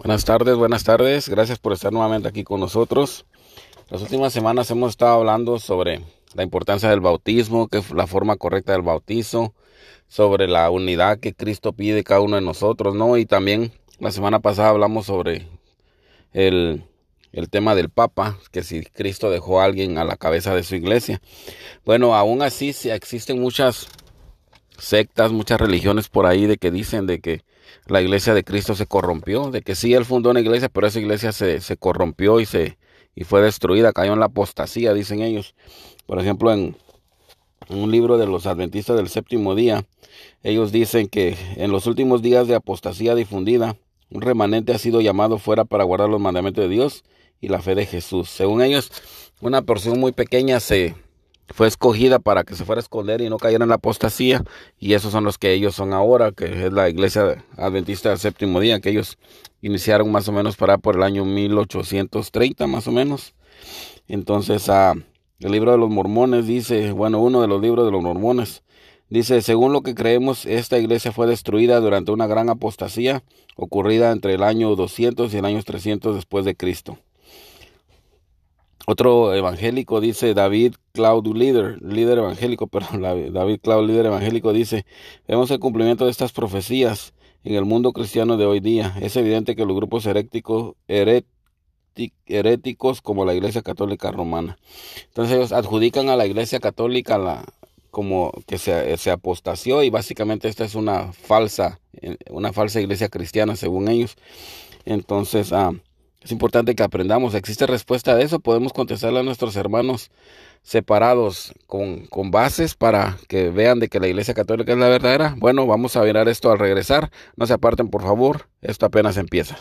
Buenas tardes. Gracias por estar nuevamente aquí con nosotros. Las últimas semanas hemos estado hablando sobre la importancia del bautismo, que es la forma correcta del bautizo, sobre la unidad que Cristo pide cada uno de nosotros, ¿no? Y también la semana pasada hablamos sobre el, el tema del Papa, que si Cristo dejó a alguien a la cabeza de su iglesia. Bueno, aún así sí existen muchas sectas, muchas religiones por ahí de que dicen de que la iglesia de Cristo se corrompió, de que sí, él fundó una iglesia, pero esa iglesia se corrompió y fue destruida, cayó en la apostasía, dicen ellos. Por ejemplo, en un libro de los adventistas del séptimo día, ellos dicen que en los últimos días de apostasía difundida, un remanente ha sido llamado fuera para guardar los mandamientos de Dios y la fe de Jesús. Según ellos, una porción muy pequeña fue escogida para que se fuera a esconder y no cayera en la apostasía, y esos son los que ellos son ahora, que es la iglesia adventista del séptimo día, que ellos iniciaron más o menos por el año 1830 más o menos. Entonces el libro de los mormones dice, uno de los libros de los mormones dice: según lo que creemos, esta iglesia fue destruida durante una gran apostasía ocurrida entre el año 200 y el año 300 después de Cristo. Otro evangélico dice, David Cloud, líder evangélico, David Cloud, líder evangélico, dice: vemos el cumplimiento de estas profecías en el mundo cristiano de hoy día. Es evidente que los grupos heréticos como la Iglesia Católica Romana. Entonces ellos adjudican a la Iglesia Católica como que se apostasió, y básicamente esta es una falsa iglesia cristiana según ellos. Entonces es importante que aprendamos. ¿Existe respuesta a eso? Podemos contestarle a nuestros hermanos separados con bases para que vean de que la Iglesia Católica es la verdadera. Bueno, vamos a mirar esto al regresar. No se aparten, por favor. Esto apenas empieza.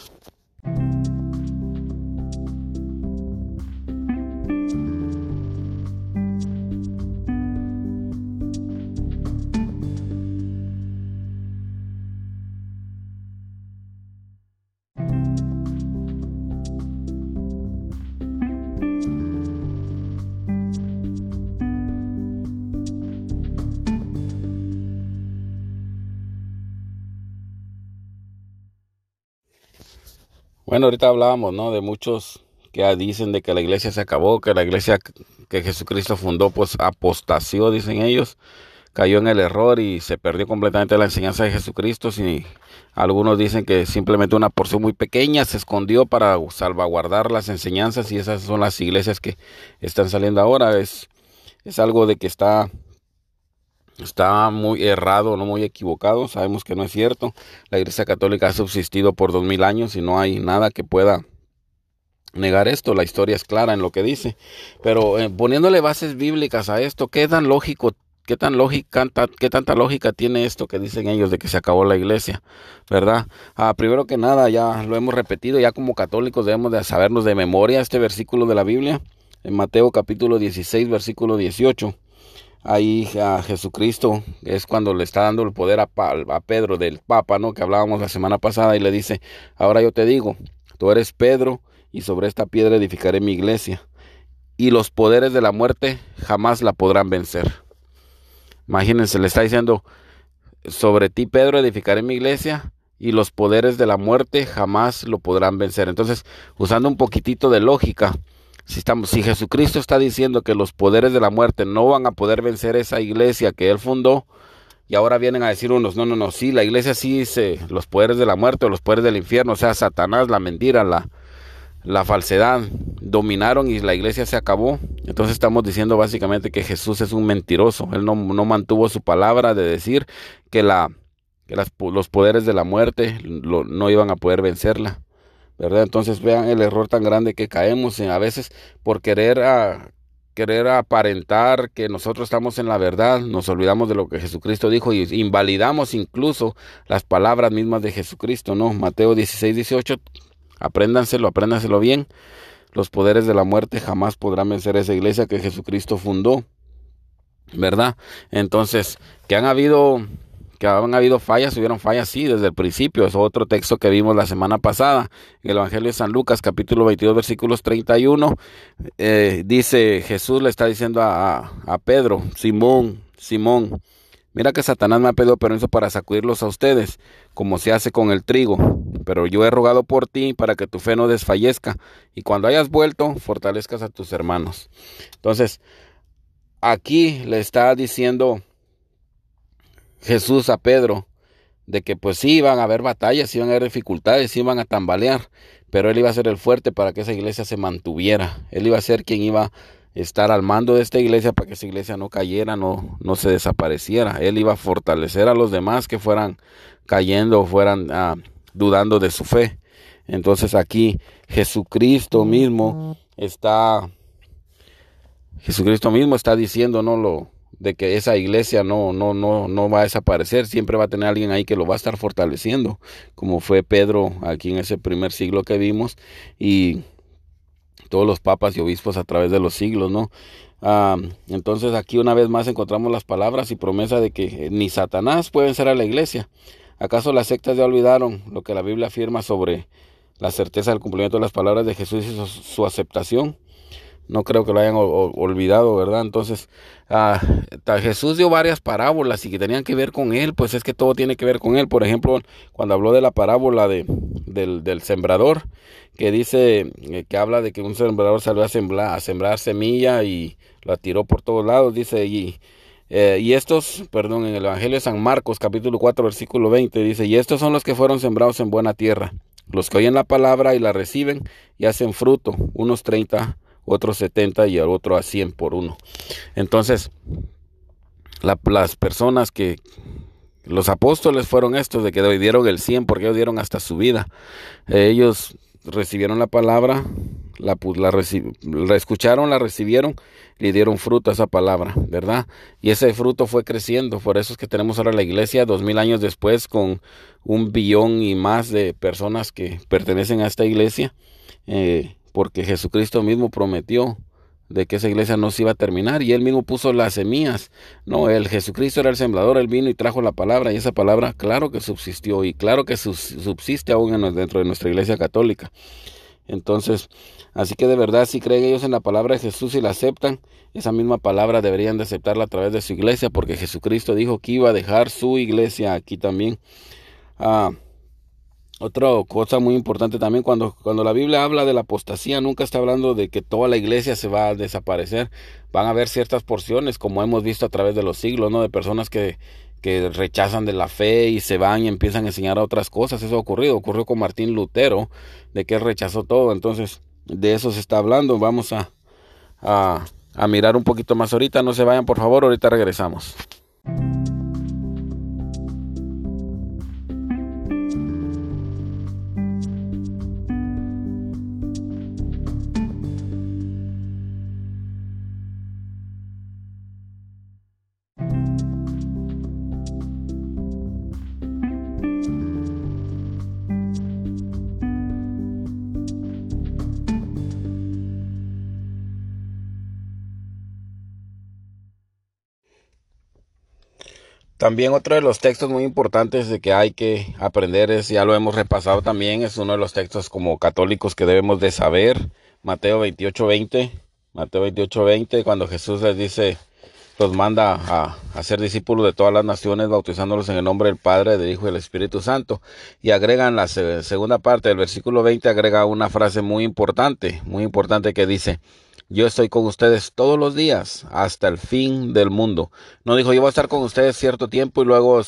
Bueno, ahorita hablábamos, ¿no?, de muchos que dicen de que la iglesia se acabó, que la iglesia que Jesucristo fundó, pues apostasió, dicen ellos, cayó en el error y se perdió completamente la enseñanza de Jesucristo. Si algunos dicen que simplemente una porción muy pequeña se escondió para salvaguardar las enseñanzas, y esas son las iglesias que están saliendo ahora. Es algo de que está muy errado, no muy equivocado. Sabemos que no es cierto. La Iglesia Católica ha subsistido por 2000 años y no hay nada que pueda negar esto. La historia es clara en lo que dice. Pero poniéndole bases bíblicas a esto, ¿qué tanta lógica tiene esto que dicen ellos de que se acabó la iglesia? ¿Verdad? Primero que nada, ya lo hemos repetido, ya como católicos debemos de sabernos de memoria este versículo de la Biblia, en Mateo capítulo 16, versículo 18. Ahí a Jesucristo es cuando le está dando el poder a Pedro del Papa, ¿no?, que hablábamos la semana pasada, y le dice: ahora yo te digo, tú eres Pedro, y sobre esta piedra edificaré mi iglesia, y los poderes de la muerte jamás la podrán vencer. Imagínense, le está diciendo: sobre ti, Pedro, edificaré mi iglesia, y los poderes de la muerte jamás lo podrán vencer. Entonces, usando un poquitito de lógica, si Jesucristo está diciendo que los poderes de la muerte no van a poder vencer esa iglesia que él fundó, y ahora vienen a decir unos: no, sí, la iglesia sí los poderes de la muerte o los poderes del infierno, o sea, Satanás, la mentira, la falsedad, dominaron y la iglesia se acabó. Entonces estamos diciendo básicamente que Jesús es un mentiroso. Él no mantuvo su palabra de decir que los poderes de la muerte no iban a poder vencerla, ¿verdad? Entonces vean el error tan grande que caemos a veces por querer aparentar que nosotros estamos en la verdad. Nos olvidamos de lo que Jesucristo dijo y invalidamos incluso las palabras mismas de Jesucristo, ¿no? Mateo 16, 18, apréndanselo bien. Los poderes de la muerte jamás podrán vencer esa iglesia que Jesucristo fundó, ¿verdad? Entonces, que han habido fallas, hubieron fallas, sí, desde el principio. Es otro texto que vimos la semana pasada, en el Evangelio de San Lucas, capítulo 22, versículos 31, dice, Jesús le está diciendo a Pedro: Simón, mira que Satanás me ha pedido permiso para sacudirlos a ustedes, como se hace con el trigo. pero yo he rogado por ti para que tu fe no desfallezca, y cuando hayas vuelto, fortalezcas a tus hermanos. Entonces, aquí le está diciendo Jesús a Pedro, de que pues sí iban a haber batallas, iban a haber dificultades, iban a tambalear, pero él iba a ser el fuerte para que esa iglesia se mantuviera. Él iba a ser quien iba a estar al mando de esta iglesia para que esa iglesia no cayera, no se desapareciera. Él iba a fortalecer a los demás que fueran cayendo, fueran dudando de su fe. Entonces aquí Jesucristo mismo está diciendo, de que esa iglesia no va a desaparecer, siempre va a tener alguien ahí que lo va a estar fortaleciendo, como fue Pedro aquí en ese primer siglo que vimos, y todos los papas y obispos a través de los siglos, ¿no? Entonces aquí una vez más encontramos las palabras y promesa de que ni Satanás puede vencer a la iglesia. ¿Acaso las sectas ya olvidaron lo que la Biblia afirma sobre la certeza del cumplimiento de las palabras de Jesús y su aceptación? No creo que lo hayan olvidado, ¿verdad? Entonces, Jesús dio varias parábolas y que tenían que ver con él, pues es que todo tiene que ver con él. Por ejemplo, cuando habló de la parábola del sembrador, que dice, que habla de que un sembrador salió a sembrar semilla y la tiró por todos lados, dice, en el Evangelio de San Marcos, capítulo 4, versículo 20, dice, y estos son los que fueron sembrados en buena tierra, los que oyen la palabra y la reciben y hacen fruto, unos 30, otros 70 y al otro a 100 por uno. Entonces, las personas los apóstoles fueron estos, de que dieron el 100, porque ellos dieron hasta su vida. Ellos recibieron la palabra, la escucharon, la recibieron, le dieron fruto a esa palabra, ¿verdad? Y ese fruto fue creciendo. Por eso es que tenemos ahora la iglesia 2000 años después, con 1 billón y más de personas que pertenecen a esta iglesia, porque Jesucristo mismo prometió de que esa iglesia no se iba a terminar, y él mismo puso las semillas. Jesucristo era el sembrador, él vino y trajo la palabra, y esa palabra claro que subsistió, y claro que subsiste aún dentro de nuestra iglesia católica. Entonces, así que de verdad, si creen ellos en la palabra de Jesús y la aceptan, esa misma palabra deberían de aceptarla a través de su iglesia, porque Jesucristo dijo que iba a dejar su iglesia aquí también. Otra cosa muy importante también, cuando la Biblia habla de la apostasía, nunca está hablando de que toda la iglesia se va a desaparecer. Van a haber ciertas porciones, como hemos visto a través de los siglos, ¿no? De personas que rechazan de la fe y se van y empiezan a enseñar a otras cosas. Eso ocurrió con Martín Lutero, de que él rechazó todo. Entonces, de eso se está hablando. Vamos a mirar un poquito más ahorita. No se vayan, por favor, ahorita regresamos. También otro de los textos muy importantes de que hay que aprender ya lo hemos repasado también, es uno de los textos como católicos que debemos de saber, Mateo 28:20. Mateo 28:20, cuando Jesús les dice, los manda a ser discípulos de todas las naciones, bautizándolos en el nombre del Padre, del Hijo y del Espíritu Santo. Y agregan la segunda parte del versículo 20, agrega una frase muy importante que dice, yo estoy con ustedes todos los días hasta el fin del mundo. No dijo, yo voy a estar con ustedes cierto tiempo y luego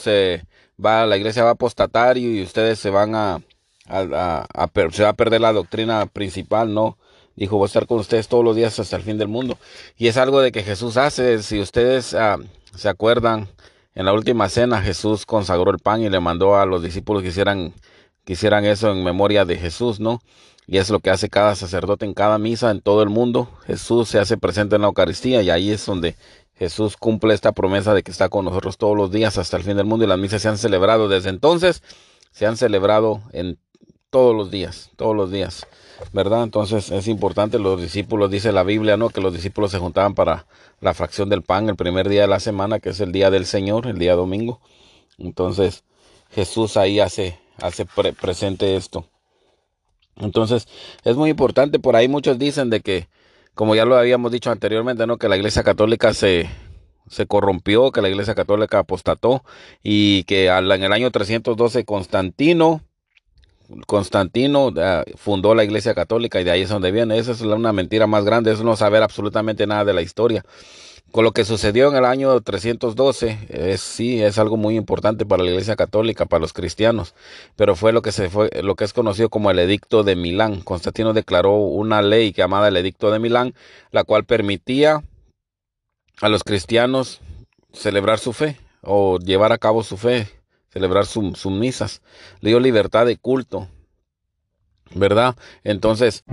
la iglesia va a apostatar y ustedes se van se va a perder la doctrina principal. No, dijo, voy a estar con ustedes todos los días hasta el fin del mundo. Y es algo de que Jesús hace. Si ustedes se acuerdan, en la última cena Jesús consagró el pan y le mandó a los discípulos que hicieran eso en memoria de Jesús, ¿no? Y es lo que hace cada sacerdote en cada misa en todo el mundo. Jesús se hace presente en la Eucaristía, y ahí es donde Jesús cumple esta promesa de que está con nosotros todos los días hasta el fin del mundo. Y las misas se han celebrado desde entonces, se han celebrado en todos los días, ¿verdad? Entonces es importante. Los discípulos, dice la Biblia, ¿no?, que los discípulos se juntaban para la fracción del pan el primer día de la semana, que es el día del Señor, el día domingo. Entonces Jesús ahí hace presente esto. Entonces es muy importante. Por ahí muchos dicen de que, como ya lo habíamos dicho anteriormente, ¿no?, que la iglesia católica se corrompió, que la iglesia católica apostató, y que en el año 312 Constantino Constantino fundó la Iglesia Católica y de ahí es donde viene. Esa es una mentira más grande, es no saber absolutamente nada de la historia. Con lo que sucedió en el año 312, sí, es algo muy importante para la Iglesia Católica, para los cristianos, pero fue lo que es conocido como el Edicto de Milán. Constantino declaró una ley llamada el Edicto de Milán, la cual permitía a los cristianos celebrar su fe o llevar a cabo su fe, celebrar sus misas. Le dio libertad de culto, ¿verdad? Entonces,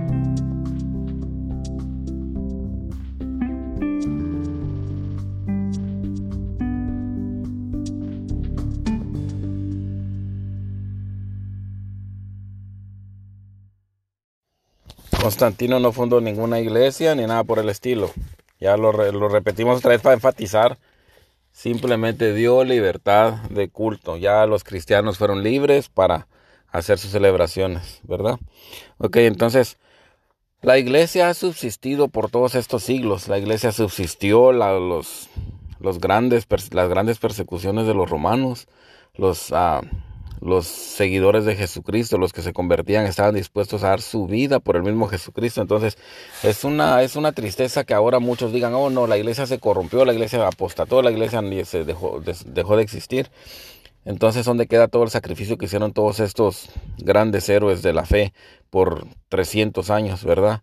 Constantino no fundó ninguna iglesia ni nada por el estilo. Ya lo repetimos otra vez para enfatizar. Simplemente dio libertad de culto. Ya los cristianos fueron libres para hacer sus celebraciones, ¿verdad? Ok, entonces, la iglesia ha subsistido por todos estos siglos. La iglesia subsistió las grandes persecuciones de los romanos, los seguidores de Jesucristo, los que se convertían, estaban dispuestos a dar su vida por el mismo Jesucristo. Entonces, es una tristeza que ahora muchos digan, oh no, la iglesia se corrompió, la iglesia apostató, la iglesia dejó de existir. Entonces, ¿dónde queda todo el sacrificio que hicieron todos estos grandes héroes de la fe por 300 años, verdad?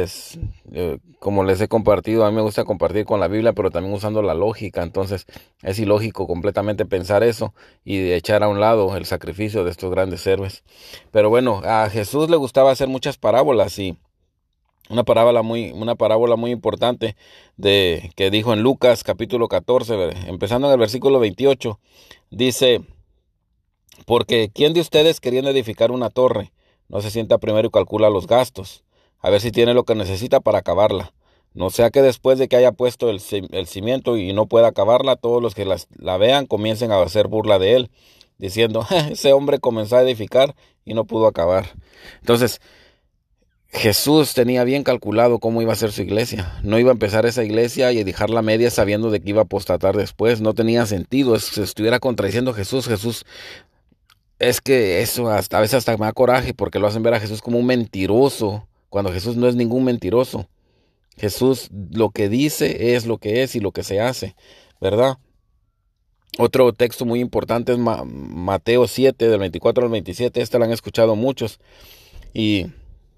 Como les he compartido, a mí me gusta compartir con la Biblia, pero también usando la lógica. Entonces, es ilógico completamente pensar eso y echar a un lado el sacrificio de estos grandes héroes. Pero bueno, a Jesús le gustaba hacer muchas parábolas y una parábola muy importante que dijo en Lucas capítulo 14, empezando en el versículo 28, dice: porque ¿quién de ustedes, queriendo edificar una torre, no se sienta primero y calcula los gastos, a ver si tiene lo que necesita para acabarla? No sea que después de que haya puesto el cimiento y no pueda acabarla, todos los que la vean comiencen a hacer burla de él, diciendo: ese hombre comenzó a edificar y no pudo acabar. Entonces, Jesús tenía bien calculado cómo iba a ser su iglesia. No iba a empezar esa iglesia y dejarla media sabiendo de que iba a apostatar después. No tenía sentido. Si estuviera contradiciendo a Jesús, es que eso a veces hasta me da coraje, porque lo hacen ver a Jesús como un mentiroso, cuando Jesús no es ningún mentiroso. Jesús lo que dice es lo que es y lo que se hace, ¿verdad? Otro texto muy importante es Mateo 7, del 24 al 27. Esta la han escuchado muchos. Y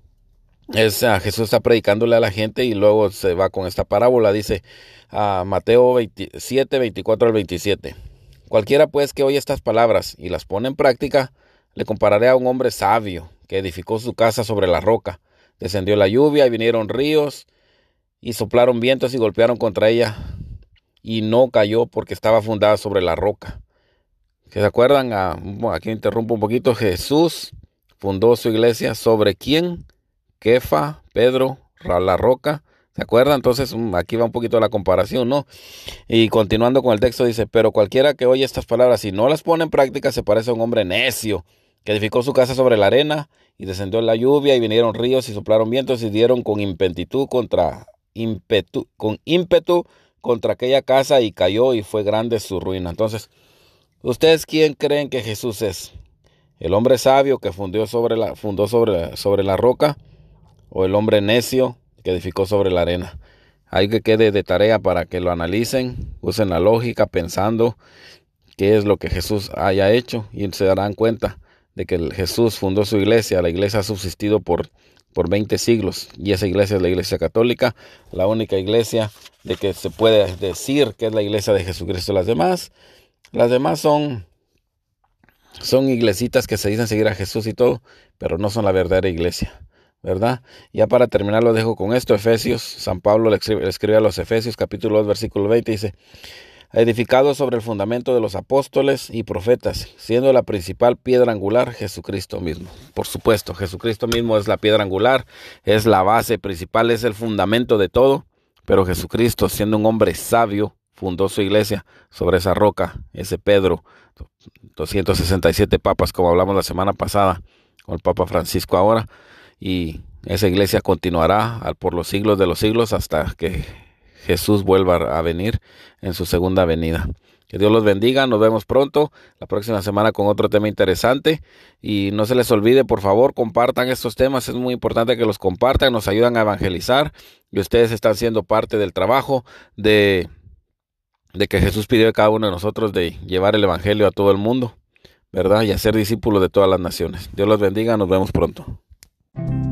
Jesús está predicándole a la gente y luego se va con esta parábola. Dice Mateo 7, 24 al 27. Cualquiera pues que oye estas palabras y las pone en práctica, le compararé a un hombre sabio que edificó su casa sobre la roca. Descendió la lluvia y vinieron ríos y soplaron vientos y golpearon contra ella, y no cayó porque estaba fundada sobre la roca. ¿Se acuerdan? Aquí interrumpo un poquito. Jesús fundó su iglesia ¿sobre quién? Kefa, Pedro, la roca. ¿Se acuerdan? Entonces aquí va un poquito la comparación, ¿no? Y continuando con el texto dice: pero cualquiera que oye estas palabras y no las pone en práctica se parece a un hombre necio que edificó su casa sobre la arena, y descendió la lluvia y vinieron ríos y soplaron vientos y dieron con ímpetu contra aquella casa, y cayó, y fue grande su ruina. Entonces, ¿ustedes quién creen que Jesús es? ¿El hombre sabio que fundó sobre la roca, o el hombre necio que edificó sobre la arena? Hay que quede de tarea para que lo analicen, usen la lógica pensando qué es lo que Jesús haya hecho, y se darán cuenta de que Jesús fundó su iglesia. La iglesia ha subsistido por 20 siglos, y esa iglesia es la Iglesia Católica, la única iglesia de que se puede decir que es la iglesia de Jesucristo. Las demás son iglesitas que se dicen seguir a Jesús y todo, pero no son la verdadera iglesia, ¿verdad? Ya para terminar lo dejo con esto. Efesios, San Pablo le escribe a los Efesios capítulo 2 versículo 20, dice: edificado sobre el fundamento de los apóstoles y profetas, siendo la principal piedra angular Jesucristo mismo. Por supuesto, Jesucristo mismo es la piedra angular, es la base principal, es el fundamento de todo, pero Jesucristo, siendo un hombre sabio, fundó su iglesia sobre esa roca, ese Pedro. 267 papas, como hablamos la semana pasada, con el Papa Francisco ahora, y esa iglesia continuará por los siglos de los siglos hasta que Jesús vuelva a venir en su segunda venida. Que Dios los bendiga, nos vemos pronto, la próxima semana con otro tema interesante. Y no se les olvide, por favor, compartan estos temas, es muy importante que los compartan, nos ayudan a evangelizar y ustedes están siendo parte del trabajo de que Jesús pidió a cada uno de nosotros de llevar el evangelio a todo el mundo, ¿verdad? Y hacer discípulos de todas las naciones. Dios los bendiga, nos vemos pronto.